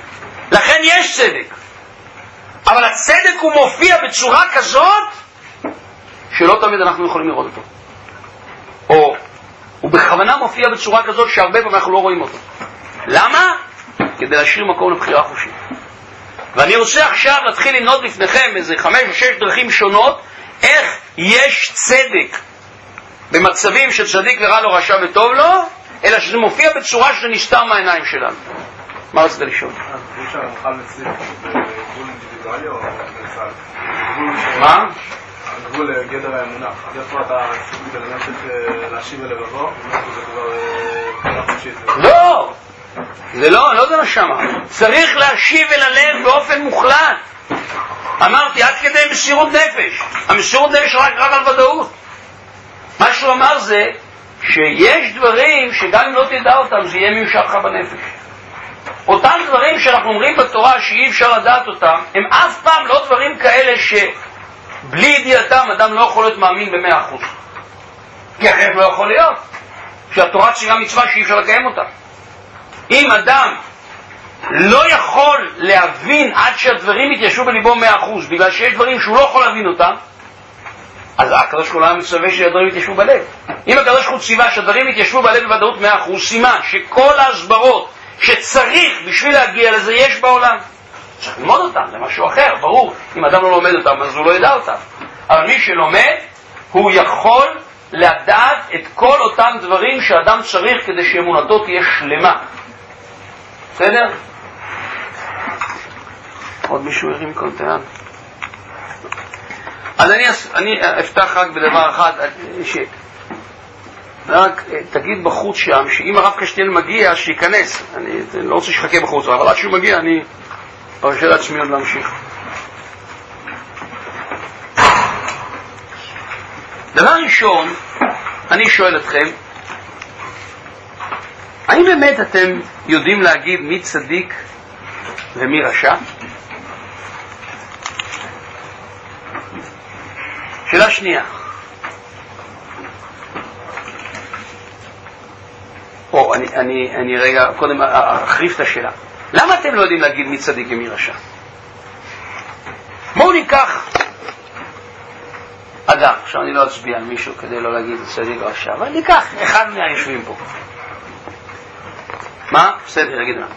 לכן יש צדק. אבל הצדק הוא מופיע בצורה כזאת שלא תמיד אנחנו יכולים לראות אותו. או הוא בכוונה מופיע בצורה כזאת שהרבה פעמים אנחנו לא רואים אותו. למה? כדי להשאיר מקום לבחירה חופשית. ואני רוצה עכשיו להתחיל למנות לפניכם איזה 5 או 6 דרכים שונות איך יש צדק במצבים שצדיק ורע לו, רשע וטוב לו, אלא שזה מופיע בצורה שזה נסתר מהעיניים שלנו. מה רצית לשאול? הגבול של המחל מציב בגבול אינדיבידואלי או בגבול? מה? הגבול גדר האמונה. אז איפה אתה סוג בגלל צריך להשיב אל לבבו? זה כבר בחירה חופשית. לא! זה לא זה מה שמה. צריך להשיב אל הלב באופן מוחלט. אמרתי, עד כדי מסירות נפש. המסירות נפש רק על ודאות. מה שהוא אמר זה שיש דברים שגם אם לא תדע אותם זה יהיה מיושב לך בנפש. אותם דברים שאנחנו אומרים בתורה שאי אפשר לדעת אותם, הם אף פעם לא דברים כאלה שבלי ידיעתם אדם לא יכול להיות מאמין ב100%. כי אחרת לא יכול להיות. שהתורה ציווה מצווה שאי אפשר לקיים אותה. אם אדם לא יכול להבין עד שהדברים יתיישבו בליבו 100%, בגלל שיש דברים שהוא לא יכול להבין אותם, אז הקדוש ברוך הוא מצווה שהדברים יתיישבו בלב. אם הקדוש ברוך הוא ציווה שהדברים יתיישבו בלב בוודאות 100%, סימן שכל ההסברות שצריך בשביל להגיע לזה יש בעולם. צריך ללמוד אותם, זה משהו אחר, ברור. אם אדם לא לומד אותם, אז הוא לא ידע אותם. אבל מי שלומד, הוא יכול לדעת את כל אותם דברים שאדם צריך כדי שאמונתו תהיה שלמה. בסדר? עוד מישהו הרים קונטרן? אז אני אפתח רק בדבר אחד, רק תגיד בחוץ שם, שאם הרב קשתיאל מגיע, שיכנס. אני לא רוצה שחכה בחוץ, אבל עד שהוא מגיע, אני מרשה לעצמי עוד להמשיך. דבר ראשון, אני שואל אתכם, האם באמת אתם יודעים להגיד מי צדיק ומי רשע? שאלה שנייה. אני רגע קודם אחריף את השאלה. למה אתם לא יודעים להגיד מי צדיק ומי רשע? בואו ניקח אדם, עכשיו אני לא אצביע על מישהו כדי לא להגיד צדיק או רשע, אבל ניקח אחד מהיושבים פה. מה? בסדר, נגיד לנו.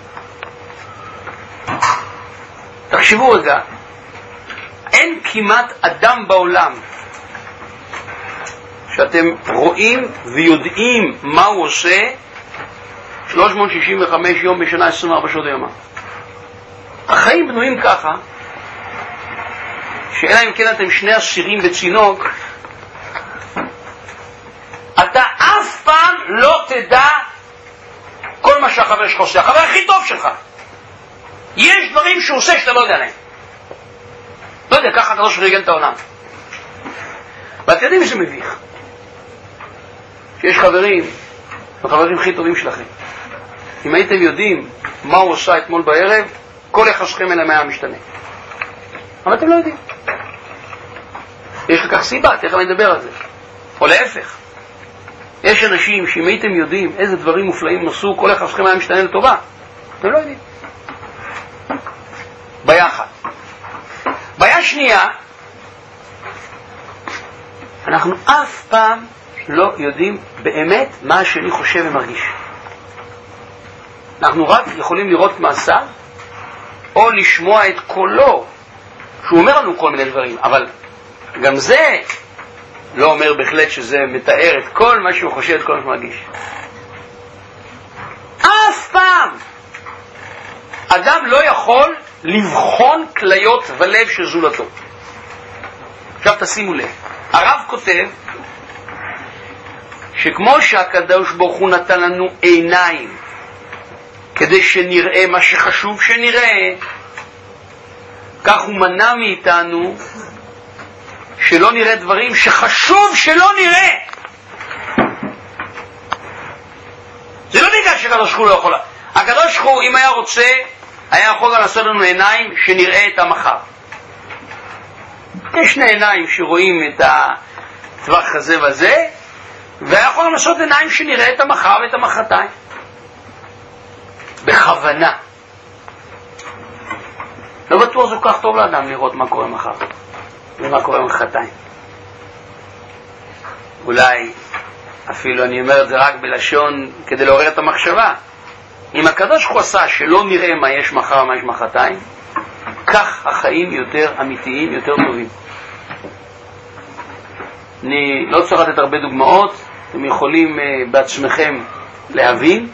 תחשבו רגע, אין כמעט אדם בעולם שאתם רואים ויודעים מה הוא עושה 365 יום בשנה, 24 שעות ביממה. החיים בנויים ככה, שאלה אם כן אתם שני אסירים בצינוק, אתה אף פעם לא תדע כל מה שהחבר שלך עושה, החבר הכי טוב שלך. יש דברים שהוא עושה שאתה לא יודע להם. לא יודע, ככה אתה לא שרגל את העולם. ואתם יודעים שזה מביך. שיש חברים, החברים הכי טובים שלכם. אם הייתם יודעים מה הוא עושה אתמול בערב, כל יחסכם אל המאה משתנה. אבל אתם לא יודעים. יש לכך סיבה, תכף אני אדבר על זה. או להפך. יש אנשים שאם הייתם יודעים איזה דברים מופלאים נוסו, כל יחסכם היה משתנה לטובה. אתם לא יודעים. בעיה אחת. בעיה שנייה, אנחנו אף פעם לא יודעים באמת מה השני חושב ומרגיש. אנחנו רק יכולים לראות מעשה או לשמוע את קולו שהוא אומר לנו כל מיני דברים, אבל גם זה לא אומר בהחלט שזה מתאר את כל מה שהוא חושב, את כל מה שהוא מרגיש. אף פעם אדם לא יכול לבחון כליות ולב של זולתו. עכשיו תשימו לב, הרב כותב שכמו שהקדוש ברוך הוא נתן לנו עיניים כדי שנראה מה שחשוב שנראה, כך הוא מנע מאיתנו שלא נראה דברים שחשוב שלא נראה. זה לא בגלל שהקדוש ברוך הוא לא יכול. הקדוש ברוך הוא, אם היה רוצה, היה יכול גם לעשות לנו עיניים שנראה את המחר. יש שני עיניים שרואים את הטווח הזה וזה, והיה יכול לעשות עיניים שנראה את המחר ואת המחרתיים. בכוונה. לא בטוח זה כך טוב לאדם לראות מה קורה מחר ומה קורה מחרתיים. אולי אפילו אני אומר את זה רק בלשון כדי לעורר את המחשבה. אם הקדוש ברוך הוא עשה שלא נראה מה יש מחר ומה יש מחרתיים, כך החיים יותר אמיתיים, יותר טובים. אני לא צריך לתת הרבה דוגמאות, אתם יכולים בעצמכם להבין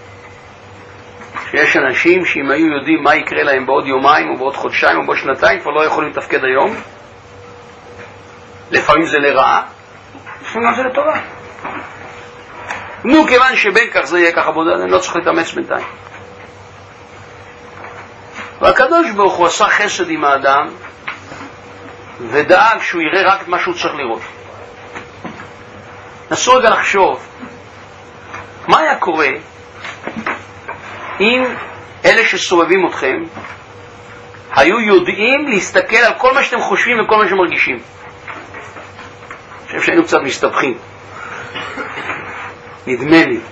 שיש אנשים שאם היו יודעים מה יקרה להם בעוד יומיים או בעוד חודשיים או בעוד שנתיים, כבר לא יכולים לתפקד היום. לפעמים זה לרעה, לפעמים זה לטובה. נו, כיוון שבין כך זה יהיה ככה בודד, אני לא צריך להתאמץ בינתיים. והקדוש ברוך הוא עשה חסד עם האדם ודאג שהוא יראה רק את מה שהוא צריך לראות. נסו רגע לחשוב מה היה קורה אם אלה שסובבים אתכם היו יודעים להסתכל על כל מה שאתם חושבים וכל מה שמרגישים. אני חושב שהיינו קצת מסתבכים, נדמה לי.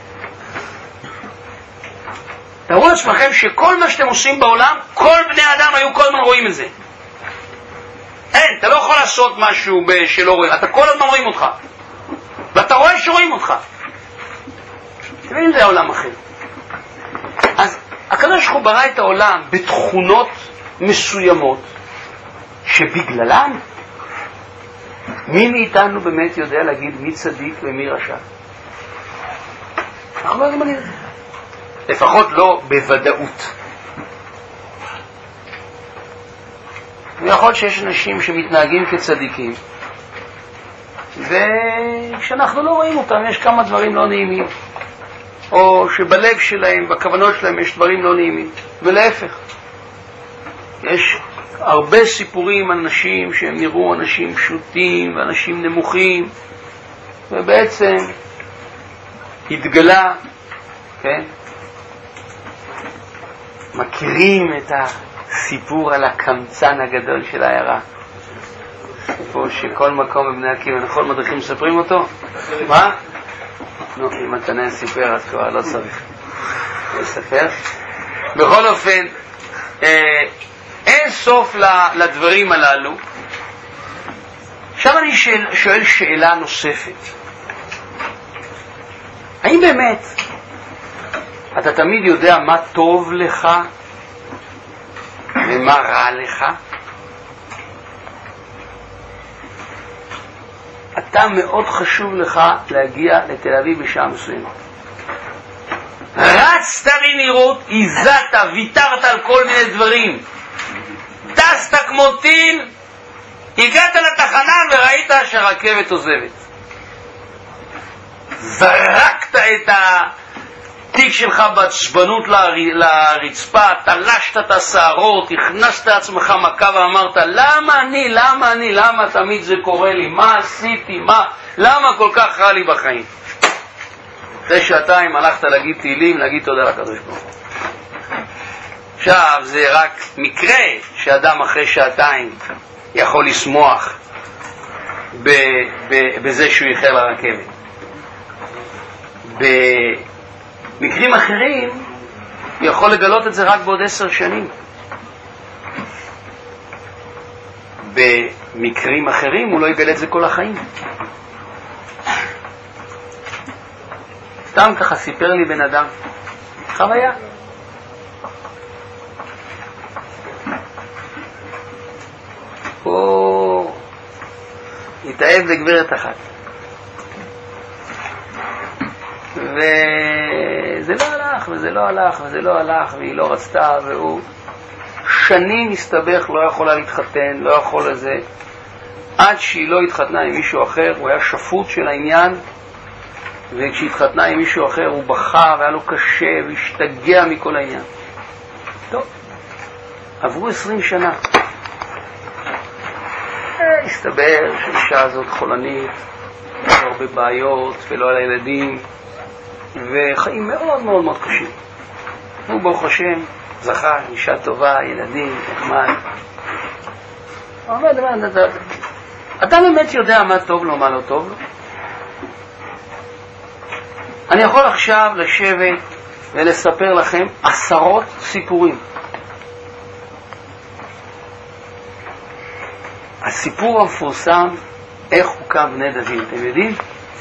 תראו לעצמכם שכל מה שאתם עושים בעולם, כל בני אדם היו כל הזמן רואים את זה. אין, אתה לא יכול לעשות משהו שלא רואים, אתה כל הזמן רואים אותך ואתה רואה שרואים אותך. תבין, זה העולם אחר. אז הקדוש ברוך הוא ברא את העולם בתכונות מסוימות שבגללן מי מאיתנו באמת יודע להגיד מי צדיק ומי רשע? אנחנו לא יודעים על זה, לפחות לא בוודאות. ויכול להיות שיש אנשים שמתנהגים כצדיקים וכשאנחנו לא רואים אותם יש כמה דברים לא נעימים, או שבלב שלהם, בכוונות שלהם יש דברים לא נעימים, ולהפך. יש הרבה סיפורים על אנשים שהם נראו אנשים פשוטים ואנשים נמוכים, ובעצם התגלה, כן? מכירים את הסיפור על הקמצן הגדול של העיירה, סיפור שכל מקום בבני עקיבא, נכון, מדריכים מספרים אותו? מה? נו, אם מתנאל סיפר אז כבר לא צריך לספר. בכל אופן, אין סוף לדברים הללו. עכשיו אני שואל שאלה נוספת. האם באמת אתה תמיד יודע מה טוב לך ומה רע לך? אתה מאוד חשוב לך להגיע לתל אביב בשעה מסוימת. רצת מנראות, הזעת, ויתרת על כל מיני דברים, טסת כמו טיל, הגעת לתחנה וראית שהרכבת עוזבת. זרקת את התיק שלך בעצבנות לרצפה, תלשת את השערות, הכנסת עצמך מכה ואמרת למה תמיד זה קורה לי, מה עשיתי, למה כל כך רע לי בחיים? אחרי שעתיים הלכת להגיד תהילים, להגיד תודה לקדוש ברוך הוא. עכשיו זה רק מקרה שאדם אחרי שעתיים יכול לשמוח בזה שהוא איחר לרכבת. במקרים אחרים יכול לגלות את זה רק בעוד 10 שנים. במקרים אחרים הוא לא יגלה את זה כל החיים. סתם ככה סיפר לי בן אדם חוויה. הוא התאהב בגברת אחת וזה לא הלך וזה לא הלך וזה לא הלך והיא לא רצתה, והוא שנים הסתבך, לא יכולה להתחתן, לא יכול לזה, עד שהיא לא התחתנה עם מישהו אחר. הוא היה שפוט של העניין, וכשהתחתנה עם מישהו אחר הוא בכה והיה לו קשה והשתגע מכל העניין. טוב, עברו 20 שנה, הסתבר שהאישה הזאת חולנית, הרבה בעיות ולא על הילדים, וחיים מאוד מאוד מאוד קשים. הוא ברוך השם זכה, אישה טובה, ילדים, נחמד. אתה באמת יודע מה טוב לו, מה לא טוב לו? אני יכול עכשיו לשבת ולספר לכם 10 סיפורים הסיפור המפורסם, איך הוקם בני דוד, אתם יודעים?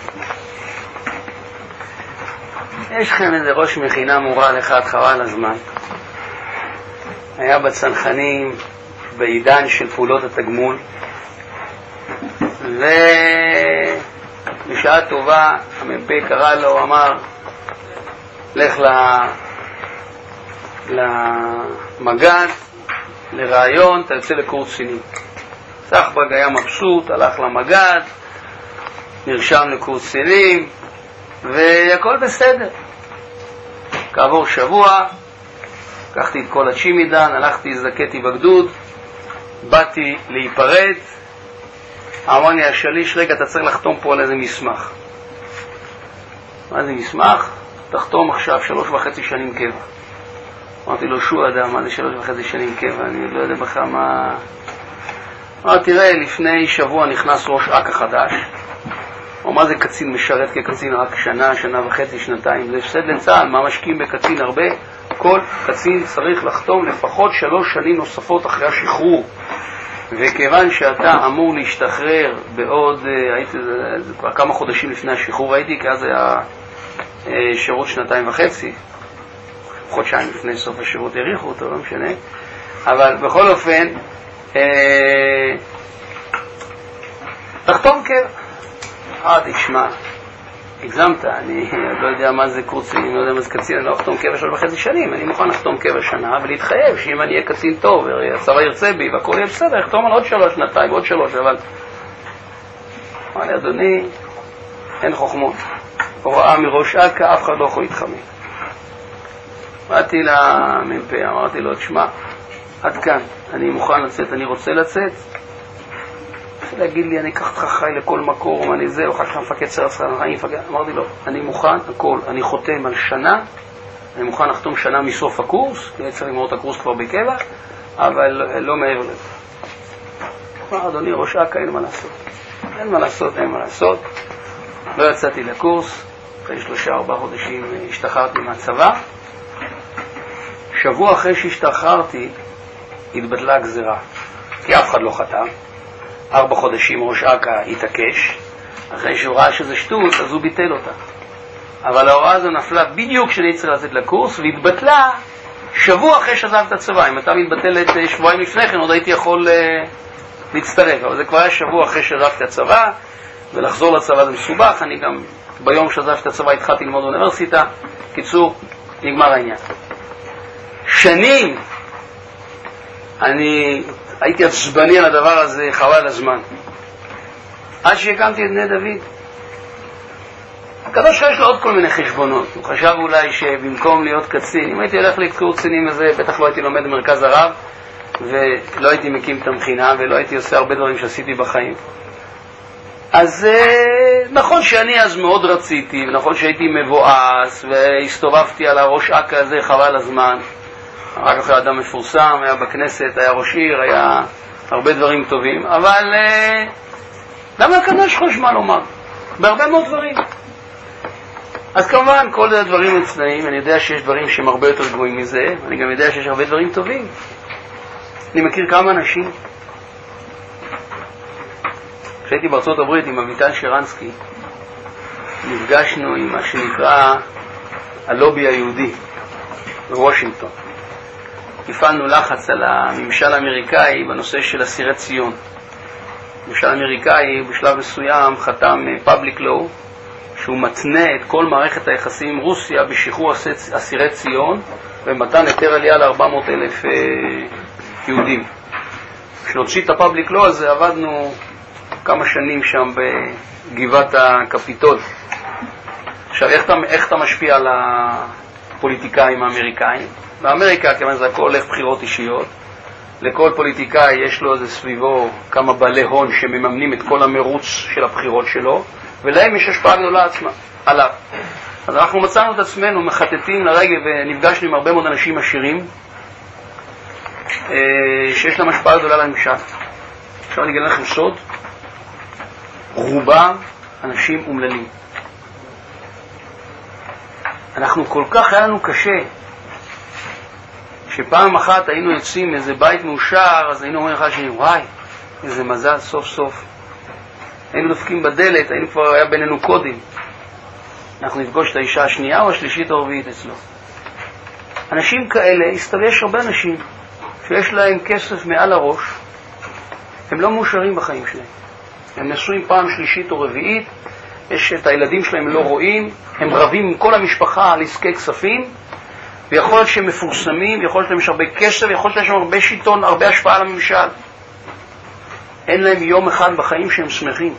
יש לכם איזה ראש מכינה מורל אחד, חבל הזמן. היה בצנחנים בעידן של פעולות התגמול, ובשעה טובה המ"פ קרא לו, אמר, לך למג"ד, לרעיון, אתה יוצא לקורס קצינים. סחבג היה מבסוט, הלך למג"ד, נרשם לקורס קצינים, והכל בסדר. כעבור שבוע, לקחתי את כל הצ'ימידן, הלכתי, הזדקתי בגדוד, באתי להיפרד, אמר לי השליש, רגע, אתה צריך לחתום פה על איזה מסמך. מה זה מסמך? תחתום עכשיו 3.5 שנים קבע. אמרתי לו, שו אדם, מה זה 3.5 שנים קבע? אני לא יודע בכלל מה... אמרתי, תראה, לפני שבוע נכנס ראש אכ"א חדש. או מה זה קצין משרת כקצין רק שנה, שנה וחצי, שנתיים? זה הפסד לצה"ל, מה משקיעים בקצין הרבה? כל קצין צריך לחתום לפחות 3 שנים נוספות אחרי השחרור. וכיוון שאתה אמור להשתחרר בעוד, הייתי כבר כמה חודשים לפני השחרור, הייתי, כי אז היה שירות 2.5, חודשיים לפני סוף השירות הריחו אותו, לא משנה. אבל בכל אופן, תחתום קבע. תשמע, הגזמת, אני לא יודע מה זה קורסים, אני לא יודע מה זה קצין, אני לא אחתום קבע 3.5 שנים, אני מוכן לחתום קבע שנה ולהתחייב שאם אני אהיה קצין טוב והצבא ירצה בי והכל יהיה בסדר, אחתום על עוד 3 שנתיים, עוד 3, אבל... אמר לי, אדוני, אין חוכמות. הוראה מראש אכ"א, אף אחד לא יכול להתחמק. באתי למ"פ, אמרתי לו, תשמע, עד כאן, אני מוכן לצאת, אני רוצה לצאת. להגיד לי, אני אקח אותך חי לכל מקום, אני זה, אחר כך מפקד סיירת צנחנים, אמרתי לו, אני מוכן, הכל, אני חותם על שנה, אני מוכן לחתום שנה מסוף הקורס, כי אני צריך לגמור את הקורס כבר בקבע, אבל לא מעבר לזה. אמר, אדוני, ראש אכ"א, אין מה לעשות. אין מה לעשות. לא יצאתי לקורס, אחרי 3-4 חודשים השתחררתי מהצבא. שבוע אחרי שהשתחררתי, התבטלה הגזרה, כי אף אחד לא חתם. 4 חודשים ראש אכ"א התעקש, אחרי שהוא ראה שזה שטות, אז הוא ביטל אותה. אבל ההוראה הזו נפלה בדיוק כשאני צריך לצאת לקורס, והתבטלה שבוע אחרי שעזב את הצבא. אם אתה מתבטלת שבועיים לפני כן, עוד הייתי יכול להצטרף, אבל זה כבר היה שבוע אחרי שעזבתי את הצבא, ולחזור לצבא זה מסובך. אני גם ביום שעזבתי את הצבא התחלתי ללמוד באוניברסיטה. קיצור, נגמר העניין. שנים אני הייתי עצבני על הדבר הזה, חבל הזמן. עד שהקמתי את בני דוד. הקדוש יש לו עוד כל מיני חשבונות. הוא חשב אולי שבמקום להיות קצין, אם הייתי הולך לקורס קצינים הזה, בטח לא הייתי לומד במרכז הרב, ולא הייתי מקים את המכינה, ולא הייתי עושה הרבה דברים שעשיתי בחיים. אז נכון שאני אז מאוד רציתי, ונכון שהייתי מבואס, והסתובבתי על הראש אכ"א הזה, חבל הזמן. רק אחרי אדם מפורסם, היה בכנסת, היה ראש עיר, היה הרבה דברים טובים, אבל למה הקדוש חוש מה לומר? בהרבה מאוד דברים. אז כמובן, כל הדברים אצליים, אני יודע שיש דברים שהם הרבה יותר גבוהים מזה, אני גם יודע שיש הרבה דברים טובים. אני מכיר כמה אנשים. כשהייתי בארצות הברית עם אביטל שרנסקי, נפגשנו עם מה שנקרא הלובי היהודי בוושינגטון. הפעלנו לחץ על הממשל האמריקאי בנושא של אסירי ציון. הממשל האמריקאי בשלב מסוים חתם פאבליק לאו, שהוא מתנה את כל מערכת היחסים עם רוסיה בשחרור אסירי ציון ומתן היתר עלייה ל-400,000 יהודים. כשנוציא את הפאבליק לאו הזה עבדנו כמה שנים שם בגבעת הקפיטול. עכשיו, איך אתה משפיע על הפוליטיקאים האמריקאים? באמריקה, כיוון זה הכל הולך בחירות אישיות, לכל פוליטיקאי יש לו איזה סביבו כמה בעלי הון שמממנים את כל המרוץ של הבחירות שלו, ולהם יש השפעה גדולה עליו. אז אנחנו מצאנו את עצמנו מחטטים לרגל ונפגשנו עם הרבה מאוד אנשים עשירים שיש להם השפעה גדולה לממשל. עכשיו אני אגלה לכם סוד, רובם אנשים אומללים. אנחנו כל כך היה לנו קשה, שפעם אחת היינו יוצאים מאיזה בית מאושר, אז היינו אומרים לך שני, וואי, איזה מזל, סוף סוף. היינו דופקים בדלת, היינו כבר, היה בינינו קודים. אנחנו נפגוש את האישה השנייה או השלישית או הרביעית אצלו. אנשים כאלה, יש הרבה אנשים שיש להם כסף מעל הראש, הם לא מאושרים בחיים שלהם. הם נשואים פעם שלישית או רביעית, יש את הילדים שלהם לא רואים, הם רבים עם כל המשפחה על עסקי כספים, ויכול להיות שהם מפורסמים, יכול להיות שהם יש הרבה כסף, יכול להיות שהם הרבה שיטון, הרבה השפעה על הממשל. אין להם יום אחד בחיים שהם שמחים.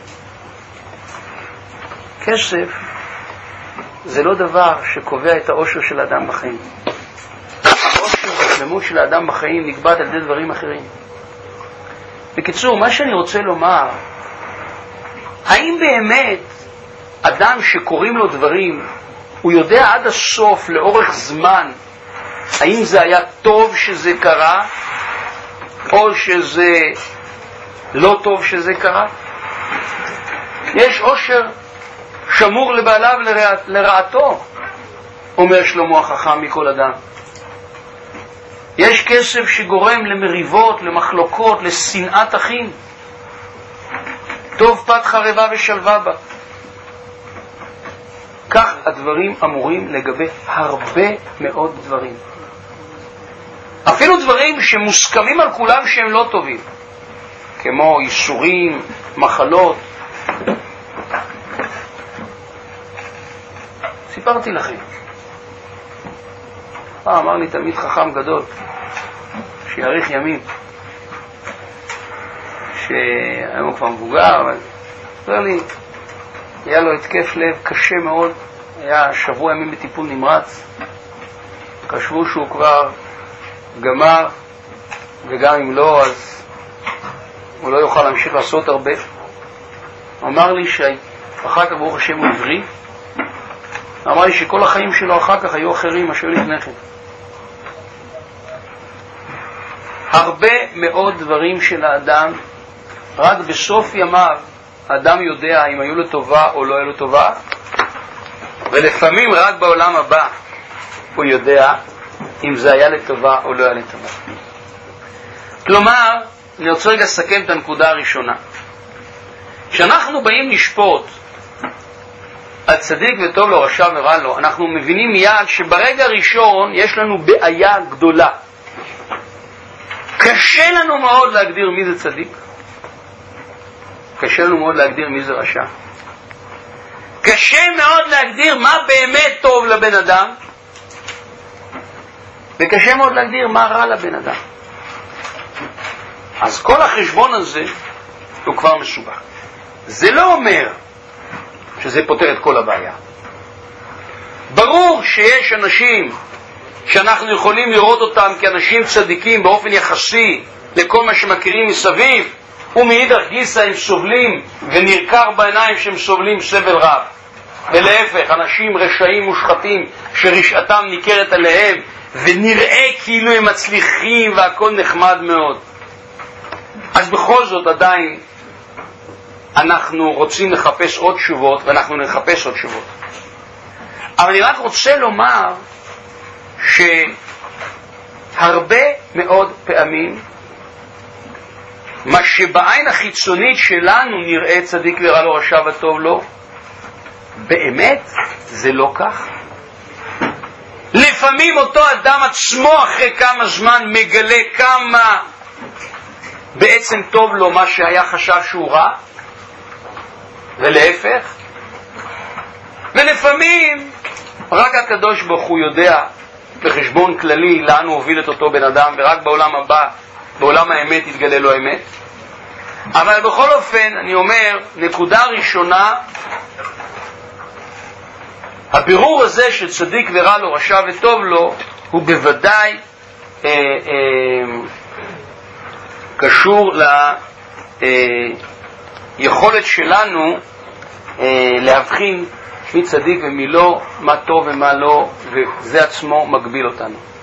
כסף זה לא דבר שקובע את האושר של האדם בחיים. האושר והשלמות של האדם בחיים נקבעת על ידי דברים אחרים. בקיצור, מה שאני רוצה לומר, האם באמת אדם שקוראים לו דברים, הוא יודע עד הסוף, לאורך זמן, האם זה היה טוב שזה קרה, או שזה לא טוב שזה קרה? יש עושר שמור לבעליו לרעתו, אומר שלמה החכם מכל אדם. יש כסף שגורם למריבות, למחלוקות, לשנאת אחים. טוב פת חרבה ושלווה בה. כך הדברים אמורים לגבי הרבה מאוד דברים. אפילו דברים שמוסכמים על כולם שהם לא טובים, כמו איסורים, מחלות. סיפרתי לכם. אמר לי תלמיד חכם גדול, שיאריך ימים, שהיום הוא כבר מבוגר, אבל אומר לי, היה לו התקף לב קשה מאוד, היה שבוע ימים בטיפול נמרץ, חשבו שהוא כבר גמר, וגם אם לא, אז הוא לא יוכל להמשיך לעשות הרבה. אמר לי שאחר כך ברוך השם הוא עברי, אמר לי שכל החיים שלו אחר כך היו אחרים מה שהיו לפני כן. הרבה מאוד דברים של האדם, רק בסוף ימיו האדם יודע אם היו לו טובה או לא היו לו טובה, ולפעמים רק בעולם הבא הוא יודע אם זה היה לטובה או לא היה לטובה. כלומר, אני רוצה רגע לסכם את הנקודה הראשונה. כשאנחנו באים לשפוט על צדיק וטוב לו, רשע ורע לו, אנחנו מבינים מיד שברגע הראשון יש לנו בעיה גדולה. קשה לנו מאוד להגדיר מי זה צדיק, קשה לנו מאוד להגדיר מי זה רשע, קשה מאוד להגדיר מה באמת טוב לבן אדם, וקשה מאוד להגדיר מה רע לבן אדם. אז כל החשבון הזה הוא כבר מסובך. זה לא אומר שזה פותר את כל הבעיה. ברור שיש אנשים שאנחנו יכולים לראות אותם כאנשים צדיקים באופן יחסי לכל מה שמכירים מסביב, ומאידך גיסא הם סובלים ונרקר בעיניים שהם סובלים סבל רב. ולהפך, אנשים רשעים מושחתים שרשעתם ניכרת עליהם ונראה כאילו הם מצליחים והכל נחמד מאוד. אז בכל זאת עדיין אנחנו רוצים לחפש עוד תשובות, ואנחנו נחפש עוד תשובות. אבל אני רק רוצה לומר שהרבה מאוד פעמים מה שבעין החיצונית שלנו נראה צדיק ורע לו, רשע וטוב לו, באמת זה לא כך. לפעמים אותו אדם עצמו אחרי כמה זמן מגלה כמה בעצם טוב לו מה שהיה חשב שהוא רע, ולהפך. ולפעמים רק הקדוש ברוך הוא יודע בחשבון כללי לאן הוא הוביל את אותו בן אדם, ורק בעולם הבא, בעולם האמת, יתגלה לו האמת. אבל בכל אופן אני אומר, נקודה ראשונה, הבירור הזה של צדיק ורע לו, רשע וטוב לו, הוא בוודאי קשור ליכולת שלנו להבחין מי צדיק ומי לא, מה טוב ומה לא, וזה עצמו מגביל אותנו.